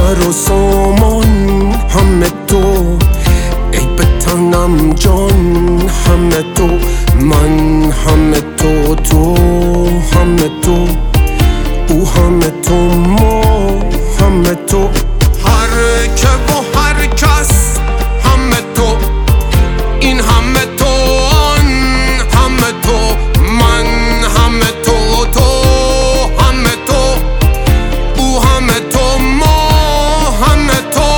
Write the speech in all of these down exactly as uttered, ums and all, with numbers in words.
سر و سامان همه تو، ای به تنم جان همه تو، من همه تو، تو همه تو، او همه تو، ما همه تو، هر که و هر کس همه تو، این همه تو، آن همه تو، من همه تو، تو همه تو، او همه تو، ما همه تو.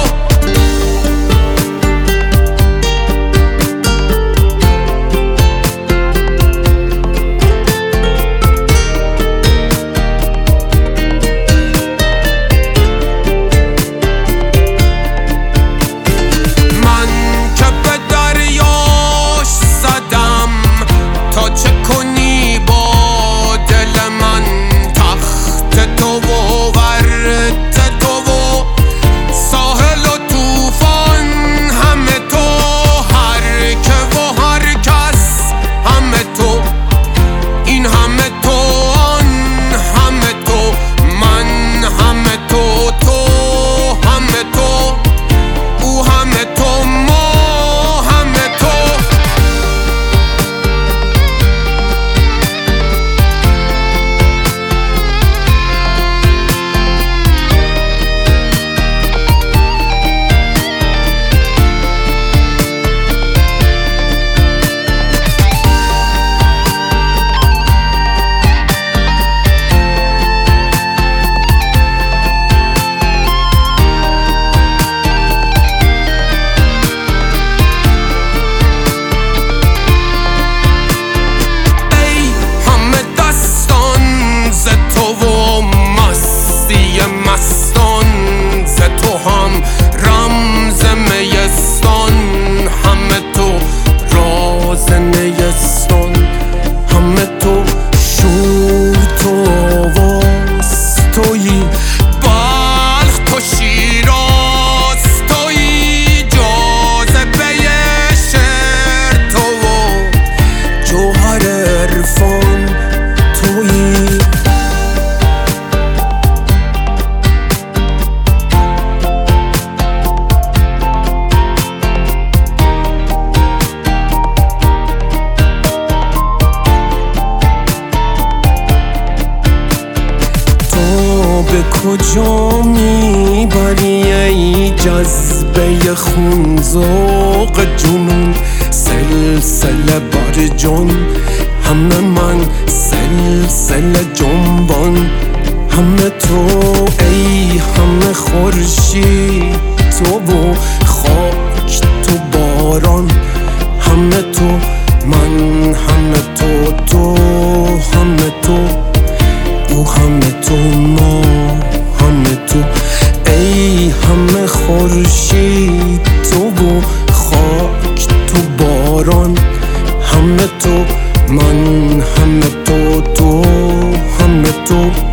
به کجا میبری ای جذبه خون ذوق جنون، سلسله بر جان همه من، سلسله جنبان همه تو، ای همه خورشید تو و خاک تو باران همه تو، من همه تو، تو همه تو، او همه تو، ما همه تو، ای همه خورشید تو و خاک تو باران همه تو، من همه تو، تو همه تو.